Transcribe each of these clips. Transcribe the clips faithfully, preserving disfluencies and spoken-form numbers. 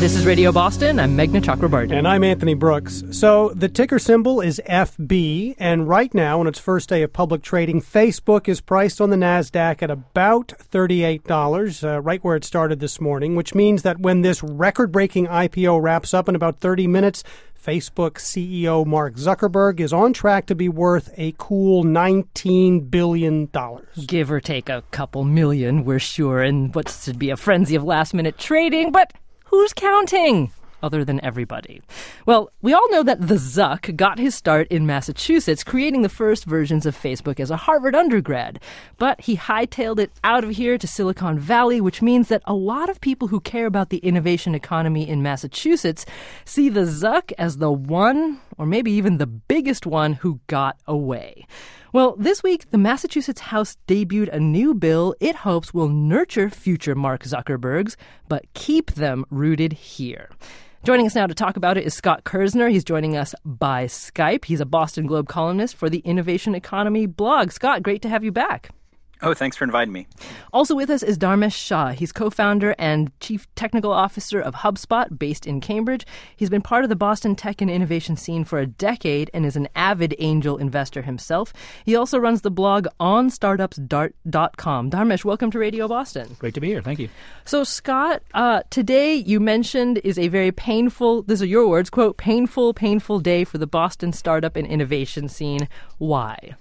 This is Radio Boston. I'm Meghna Chakrabarty. And I'm Anthony Brooks. So the ticker symbol is F B, and right now, on its first day of public trading, Facebook is priced on the NASDAQ at about thirty-eight dollars, uh, right where it started this morning, which means that when this record-breaking I P O wraps up in about thirty minutes, Facebook C E O Mark Zuckerberg is on track to be worth a cool nineteen billion dollars. Give or take a couple million, we're sure, in what should be a frenzy of last-minute trading, but who's counting? Other than everybody. Well, we all know that the Zuck got his start in Massachusetts, creating the first versions of Facebook as a Harvard undergrad. But he hightailed it out of here to Silicon Valley, which means that a lot of people who care about the innovation economy in Massachusetts see the Zuck as the one, or maybe even the biggest one, who got away. Well, this week, the Massachusetts House debuted a new bill it hopes will nurture future Mark Zuckerbergs, but keep them rooted here. Joining us now to talk about it is Scott Kirsner. He's joining us by Skype. He's a Boston Globe columnist for the Innovation Economy blog. Scott, great to have you back. Oh, thanks for inviting me. Also with us is Dharmesh Shah. He's co-founder and chief technical officer of HubSpot, based in Cambridge. He's been part of the Boston tech and innovation scene for a decade and is an avid angel investor himself. He also runs the blog on startups dot com. Dharmesh, welcome to Radio Boston. Great to be here. Thank you. So, Scott, uh, today you mentioned is a very painful, these are your words, quote, painful, painful day for the Boston startup and innovation scene. Why?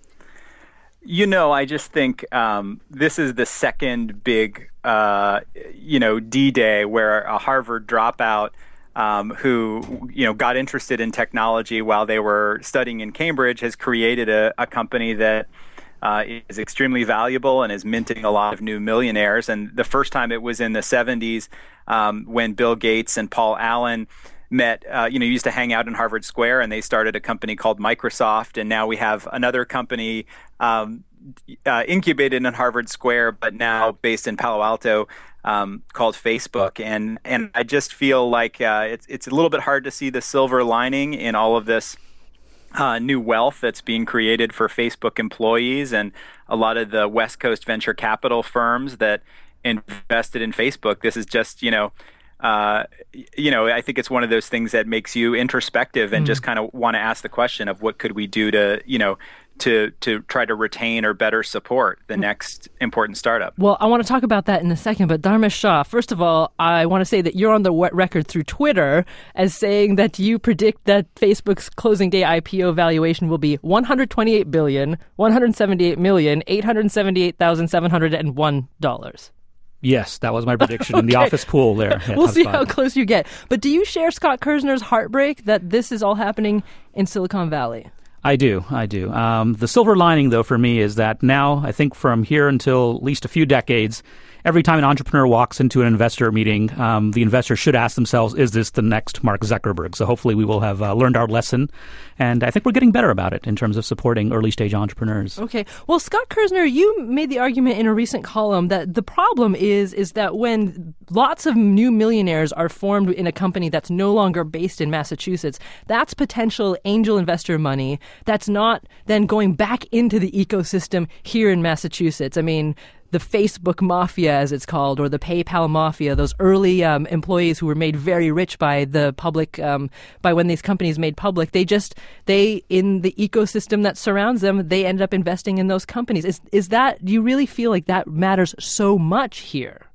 You know, I just think um, this is the second big, uh, you know, D-Day where a Harvard dropout um, who, you know, got interested in technology while they were studying in Cambridge has created a, a company that uh, is extremely valuable and is minting a lot of new millionaires. And the first time it was in the seventies um, when Bill Gates and Paul Allen met, uh, you know, used to hang out in Harvard Square, and they started a company called Microsoft. And now we have another company um, uh, incubated in Harvard Square, but now based in Palo Alto, um, called Facebook. And and I just feel like uh, it's it's a little bit hard to see the silver lining in all of this uh, new wealth that's being created for Facebook employees and a lot of the West Coast venture capital firms that invested in Facebook. This is just, you know, Uh, you know, I think it's one of those things that makes you introspective and mm. just kind of want to ask the question of what could we do to, you know, to to try to retain or better support the next important startup. Well, I want to talk about that in a second, but Dharmesh Shah, first of all, I want to say that you're on the record through Twitter as saying that you predict that Facebook's closing day I P O valuation will be one hundred twenty-eight billion dollars, one hundred seventy-eight million dollars, eight hundred seventy-eight thousand seven hundred one dollars. Yes, that was my prediction okay. in the office pool there. We'll see how close you get. But do you share Scott Kirsner's heartbreak that this is all happening in Silicon Valley? I do. I do. Um, the silver lining, though, for me is that now, I think from here until at least a few decades, every time an entrepreneur walks into an investor meeting, um, the investor should ask themselves, is this the next Mark Zuckerberg? So hopefully we will have uh, learned our lesson. And I think we're getting better about it in terms of supporting early-stage entrepreneurs. Okay. Well, Scott Kirsner, you made the argument in a recent column that the problem is is that when lots of new millionaires are formed in a company that's no longer based in Massachusetts, that's potential angel investor money that's not then going back into the ecosystem here in Massachusetts. I mean, the Facebook mafia, as it's called, or the PayPal mafia, those early um, employees who were made very rich by the public, um, by when these companies made public, they just, they, in the ecosystem that surrounds them, they ended up investing in those companies. Is is that, do you really feel like that matters so much here?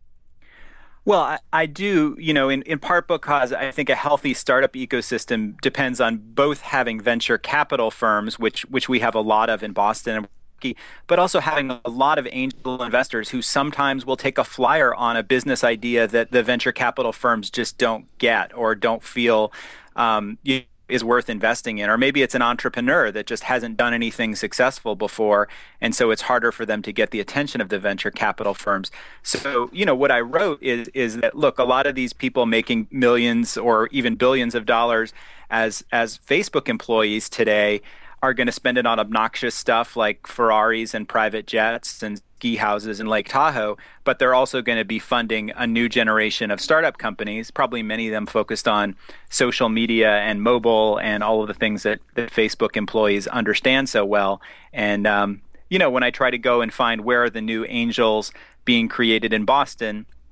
Well, I, I do, you know, in, in part because I think a healthy startup ecosystem depends on both having venture capital firms, which which we have a lot of in Boston, but also having a lot of angel investors who sometimes will take a flyer on a business idea that the venture capital firms just don't get or don't feel um, is worth investing in. Or maybe it's an entrepreneur that just hasn't done anything successful before, and so it's harder for them to get the attention of the venture capital firms. So, you know, what I wrote is is that, look, a lot of these people making millions or even billions of dollars as as Facebook employees today are going to spend it on obnoxious stuff like Ferraris and private jets and ski houses in Lake Tahoe, but they're also going to be funding a new generation of startup companies, probably many of them focused on social media and mobile and all of the things that, that Facebook employees understand so well. And, um, you know, when I try to go and find where are the new angels being created in Boston,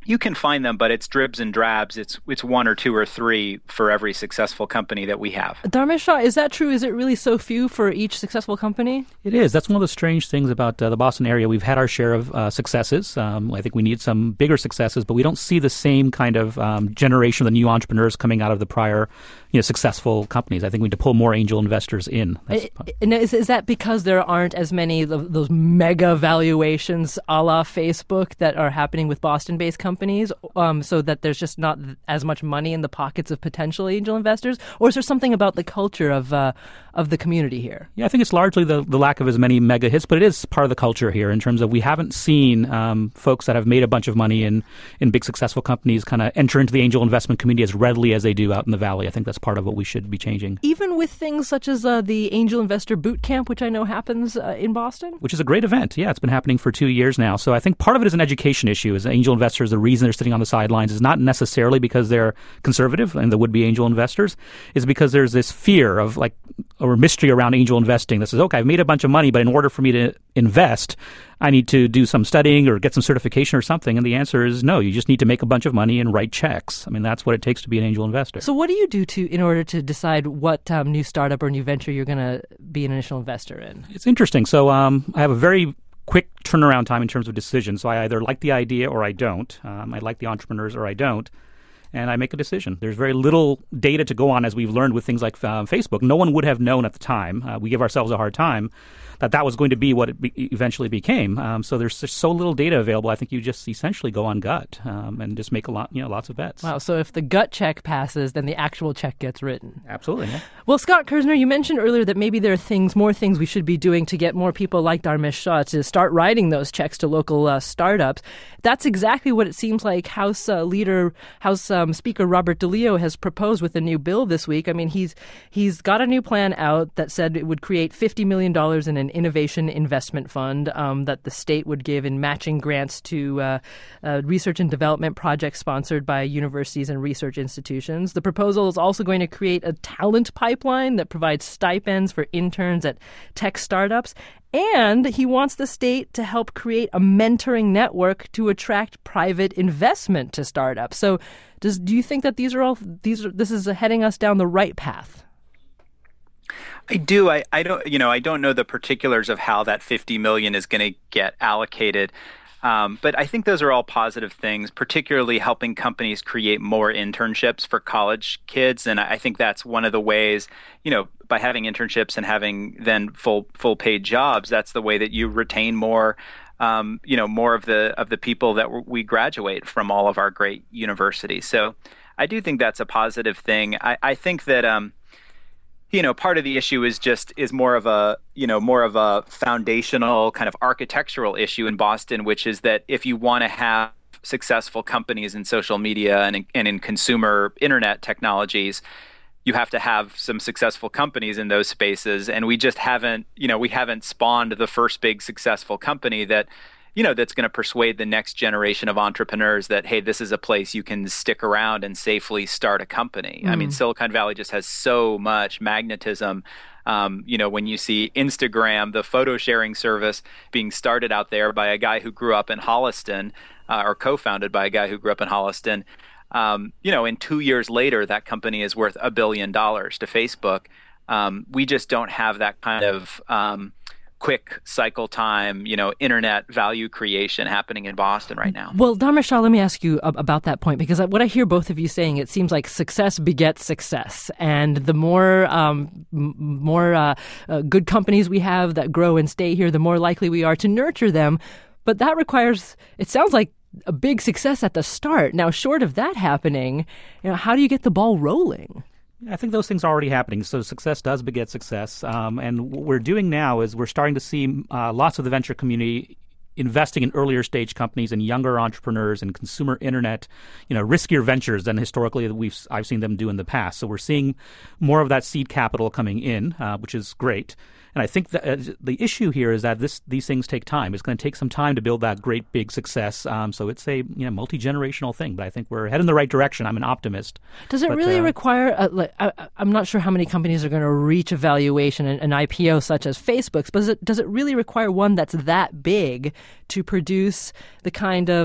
You can find them, but it's dribs and drabs. It's it's one or two or three for every successful company that we have. Dharmesh Shah, is that true? Is it really so few for each successful company? It is. That's one of the strange things about uh, the Boston area. We've had our share of uh, successes. Um, I think we need some bigger successes, but we don't see the same kind of um, generation of the new entrepreneurs coming out of the prior, you know, successful companies. I think we need to pull more angel investors in. That's and is, is that because there aren't as many of those mega valuations a la Facebook that are happening with Boston-based companies? Companies, um, so that there's just not as much money in the pockets of potential angel investors? Or is there something about the culture of uh, of the community here? Yeah, I think it's largely the, the lack of as many mega hits, but it is part of the culture here in terms of we haven't seen um, folks that have made a bunch of money in, in big successful companies kind of enter into the angel investment community as readily as they do out in the Valley. I think that's part of what we should be changing. Even with things such as uh, the Angel Investor Boot Camp, which I know happens uh, in Boston? Which is a great event. Yeah, it's been happening for two years now. So I think part of it is an education issue. As angel investors, the reason they're sitting on the sidelines is not necessarily because they're conservative and the would-be angel investors. It's because there's this fear of like or mystery around angel investing that says, okay, I've made a bunch of money, but in order for me to invest, I need to do some studying or get some certification or something. And the answer is no, you just need to make a bunch of money and write checks. I mean, that's what it takes to be an angel investor. So what do you do to in order to decide what um, new startup or new venture you're going to be an initial investor in? It's interesting. So um, I have a very quick turnaround time in terms of decision. So I either like the idea or I don't. Um, I like the entrepreneurs or I don't. And I make a decision. There's very little data to go on, as we've learned with things like uh, Facebook. No one would have known at the time. Uh, we give ourselves a hard time that that was going to be what it be- eventually became. Um, so there's just so little data available. I think you just essentially go on gut um, and just make a lot, you know, lots of bets. Wow. So if the gut check passes, then the actual check gets written. Absolutely. Yeah. Well, Scott Kirzner, you mentioned earlier that maybe there are things, more things we should be doing to get more people like Dharmesh Shah to start writing those checks to local uh, startups. That's exactly what it seems like House uh, Leader, House um, Speaker Robert DeLeo has proposed with a new bill this week. I mean, he's he's got a new plan out that said it would create fifty million dollars in an innovation investment fund um, that the state would give in matching grants to uh, uh, research and development projects sponsored by universities and research institutions. The proposal is also going to create a talent pipeline that provides stipends for interns at tech startups. And he wants the state to help create a mentoring network to attract private investment to startups. So, does do you think that these are all these are this is heading us down the right path? I do. I, I don't. You know, I don't know the particulars of how that fifty million dollars is going to get allocated. Um, but I think those are all positive things, particularly helping companies create more internships for college kids. And I think that's one of the ways, you know, by having internships and having then full full paid jobs, that's the way that you retain more, um, you know, more of the of the people that we graduate from all of our great universities. So I do think that's a positive thing. I, I think that, um, you know, part of the issue is just is more of a, you know, more of a foundational kind of architectural issue in Boston, which is that if you want to have successful companies in social media and in, and in consumer internet technologies, you have to have some successful companies in those spaces. And we just haven't, you know, we haven't spawned the first big successful company that, you know, that's going to persuade the next generation of entrepreneurs that, hey, this is a place you can stick around and safely start a company. Mm. I mean, Silicon Valley just has so much magnetism. Um, you know, when you see Instagram, the photo sharing service being started out there by a guy who grew up in Holliston, uh, or co-founded by a guy who grew up in Holliston, um, you know, and two years later, that company is worth a billion dollars to Facebook. Um, we just don't have that kind of um, quick cycle time, you know, internet value creation happening in Boston right now. Well, Dharmesh Shah, let me ask you about that point, because what I hear both of you saying, it seems like success begets success. And the more um, more uh, uh, good companies we have that grow and stay here, the more likely we are to nurture them. But that requires, it sounds like, a big success at the start. Now, short of that happening, you know, how do you get the ball rolling? I think those things are already happening. So success does beget success. Um, and what we're doing now is we're starting to see uh, lots of the venture community investing in earlier stage companies and younger entrepreneurs and consumer internet, you know, riskier ventures than historically we've I've seen them do in the past. So we're seeing more of that seed capital coming in, uh, which is great. And I think that uh, the issue here is that this these things take time. It's going to take some time to build that great big success. Um, so it's a you know multi-generational thing. But I think we're heading in the right direction. I'm an optimist. Does it but, really uh, require? A, like, I, I'm not sure how many companies are going to reach a valuation, an, an I P O such as Facebook's. But does it does it really require one that's that big to produce the kind of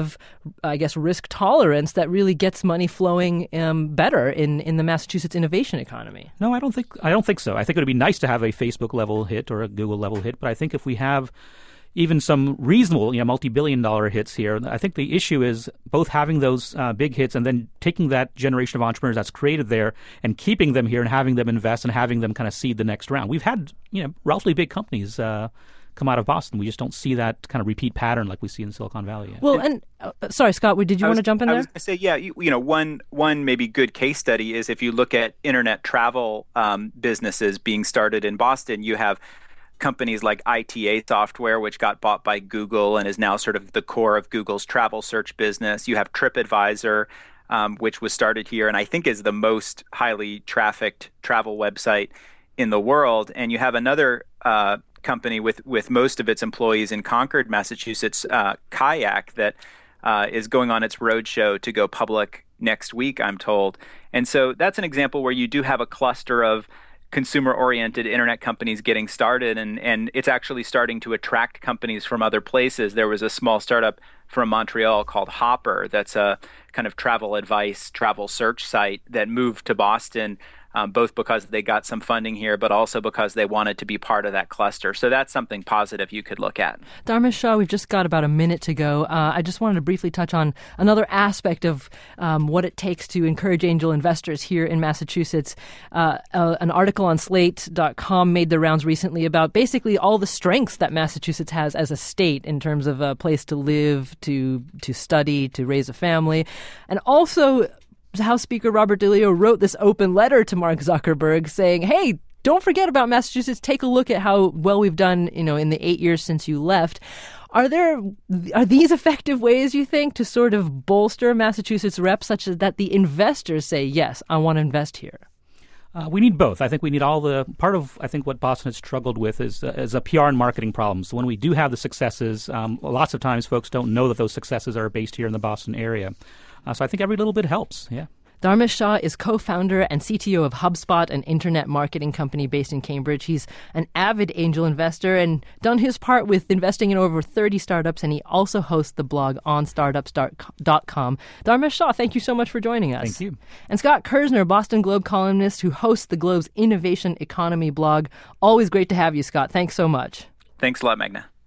I guess, risk tolerance that really gets money flowing um, better in, in the Massachusetts innovation economy. No, I don't think I don't think so. I think it would be nice to have a Facebook level hit or a Google level hit, but I think if we have even some reasonable, you know, multi-billion dollar hits here, I think the issue is both having those uh, big hits and then taking that generation of entrepreneurs that's created there and keeping them here and having them invest and having them kind of seed the next round. We've had, you know, relatively big companies uh, come out of Boston. We just don't see that kind of repeat pattern like we see in Silicon Valley yet. Well, and uh, sorry, Scott, did you I want was, to jump in I there? was going to say, yeah, you, you know, one one maybe good case study is if you look at internet travel um, businesses being started in Boston, you have companies like I T A Software, which got bought by Google and is now sort of the core of Google's travel search business. You have TripAdvisor, um, which was started here and I think is the most highly trafficked travel website in the world. And you have another uh, company with, with most of its employees in Concord, Massachusetts, uh, Kayak, that uh, is going on its roadshow to go public next week, I'm told. And so that's an example where you do have a cluster of consumer-oriented internet companies getting started, and, and it's actually starting to attract companies from other places. There was a small startup from Montreal called Hopper that's a kind of travel advice, travel search site that moved to Boston, um, both because they got some funding here, but also because they wanted to be part of that cluster. So that's something positive you could look at. Dharmesh Shah, we've just got about a minute to go. Uh, I just wanted to briefly touch on another aspect of um, what it takes to encourage angel investors here in Massachusetts. Uh, uh, an article on slate dot com made the rounds recently about basically all the strengths that Massachusetts has as a state in terms of a place to live, to to study, to raise a family, and also House Speaker Robert DeLeo wrote this open letter to Mark Zuckerberg saying, hey, don't forget about Massachusetts. Take a look at how well we've done, you know, in the eight years since you left. Are there are these effective ways, you think, to sort of bolster Massachusetts rep such as that the investors say, yes, I want to invest here? Uh, we need both. I think we need all the part of, I think, what Boston has struggled with is, uh, is a P R and marketing problem. So when we do have the successes, um, lots of times folks don't know that those successes are based here in the Boston area. Uh, so I think every little bit helps, yeah. Dharmesh Shah is co-founder and C T O of HubSpot, an internet marketing company based in Cambridge. He's an avid angel investor and done his part with investing in over thirty startups, and he also hosts the blog on startups dot com. Dharmesh Shah, thank you so much for joining us. Thank you. And Scott Kirsner, Boston Globe columnist who hosts the Globe's Innovation Economy blog. Always great to have you, Scott. Thanks so much. Thanks a lot, Magna.